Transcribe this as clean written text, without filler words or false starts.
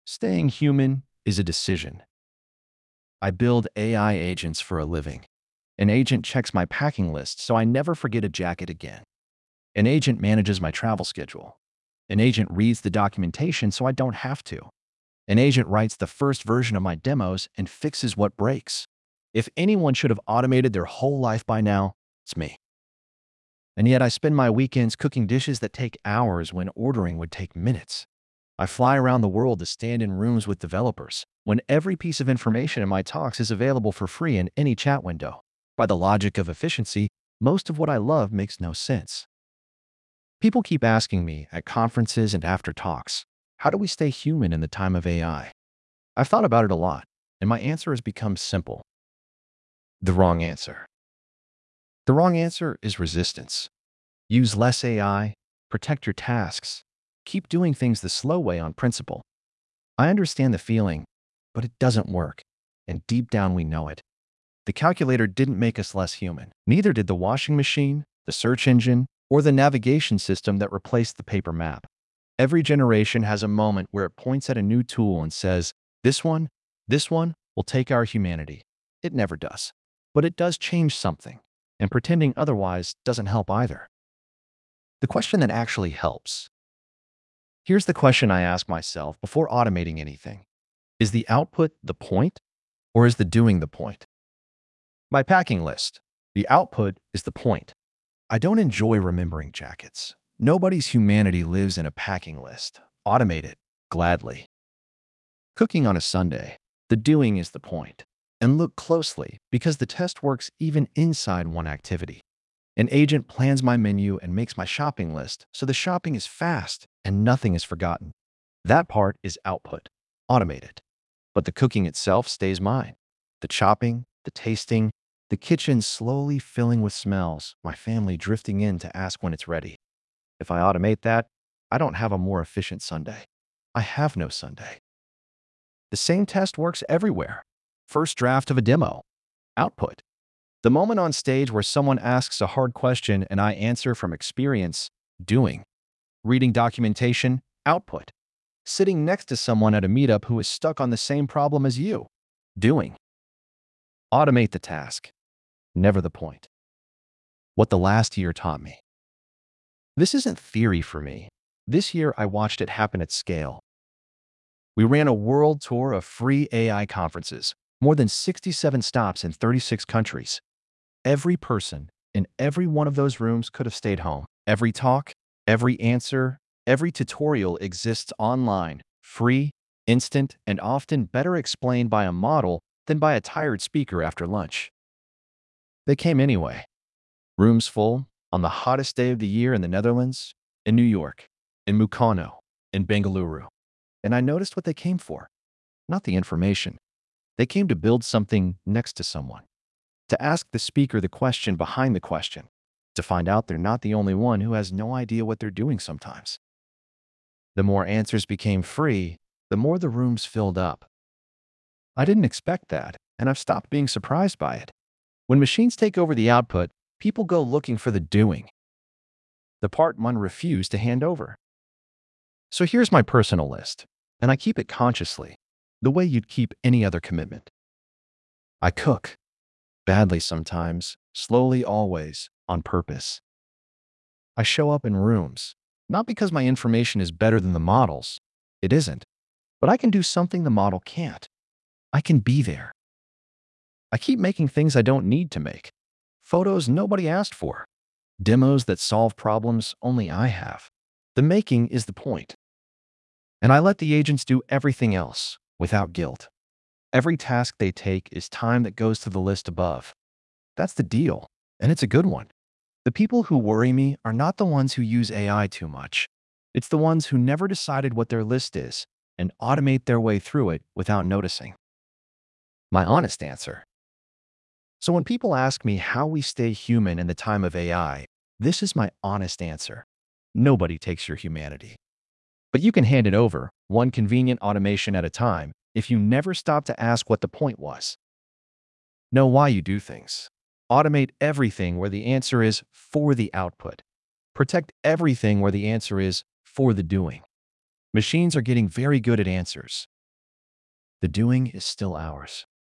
Staying human is a decision. I build AI agents for a living. An agent checks my packing list so I never forget a jacket again. An agent manages my travel schedule. An agent reads the documentation so I don't have to. An agent writes the first version of my demos and fixes what breaks. If anyone should have automated their whole life by now, it's me. And yet I spend my weekends cooking dishes that take hours when ordering would take minutes. I fly around the world to stand in rooms with developers when every piece of information in my talks is available for free in any chat window. By the logic of efficiency, most of what I love makes no sense. People keep asking me at conferences and after talks, how do we stay human in the time of AI? I've thought about it a lot, and my answer has become simple. The wrong answer. The wrong answer is resistance. Use less AI, protect your tasks, keep doing things the slow way on principle. I understand the feeling, but it doesn't work, and deep down we know it. The calculator didn't make us less human. Neither did the washing machine, the search engine, or the navigation system that replaced the paper map. Every generation has a moment where it points at a new tool and says, this one will take our humanity. It never does. But it does change something, and pretending otherwise doesn't help either. The question that actually helps. Here's the question I ask myself before automating anything. Is the output the point, or is the doing the point? My packing list. The output is the point. I don't enjoy remembering jackets. Nobody's humanity lives in a packing list. Automate it, gladly. Cooking on a Sunday. The doing is the point. And look closely, because the test works even inside one activity. An agent plans my menu and makes my shopping list, so the shopping is fast and nothing is forgotten. That part is output. Automate it. But the cooking itself stays mine. The chopping, the tasting, the kitchen slowly filling with smells, my family drifting in to ask when it's ready. If I automate that, I don't have a more efficient Sunday. I have no Sunday. The same test works everywhere. First draft of a demo. Output. The moment on stage where someone asks a hard question and I answer from experience. Doing. Reading documentation. Output. Sitting next to someone at a meetup who is stuck on the same problem as you. Doing. Automate the task. Never the point. What the last year taught me. This isn't theory for me. This year I watched it happen at scale. We ran a world tour of free AI conferences, more than 67 stops in 36 countries. Every person in every one of those rooms could have stayed home. Every talk, every answer, every tutorial exists online, free, instant, and often better explained by a model than by a tired speaker after lunch. They came anyway. Rooms full, on the hottest day of the year in the Netherlands, in New York, in Mukano, in Bengaluru. And I noticed what they came for. Not the information. They came to build something next to someone. To ask the speaker the question behind the question. To find out they're not the only one who has no idea what they're doing sometimes. The more answers became free, the more the rooms filled up. I didn't expect that, and I've stopped being surprised by it. When machines take over the output, people go looking for the doing. The part one refused to hand over. So here's my personal list, and I keep it consciously, the way you'd keep any other commitment. I cook. Badly sometimes, slowly always, on purpose. I show up in rooms, not because my information is better than the model's. It isn't. But I can do something the model can't. I can be there. I keep making things I don't need to make. Photos nobody asked for. Demos that solve problems only I have. The making is the point. And I let the agents do everything else, without guilt. Every task they take is time that goes to the list above. That's the deal, and it's a good one. The people who worry me are not the ones who use AI too much. It's the ones who never decided what their list is and automate their way through it without noticing. My honest answer. So when people ask me how we stay human in the time of AI, this is my honest answer. Nobody takes your humanity. But you can hand it over, one convenient automation at a time, if you never stop to ask what the point was. Know why you do things. Automate everything where the answer is for the output. Protect everything where the answer is for the doing. Machines are getting very good at answers, The doing is still ours.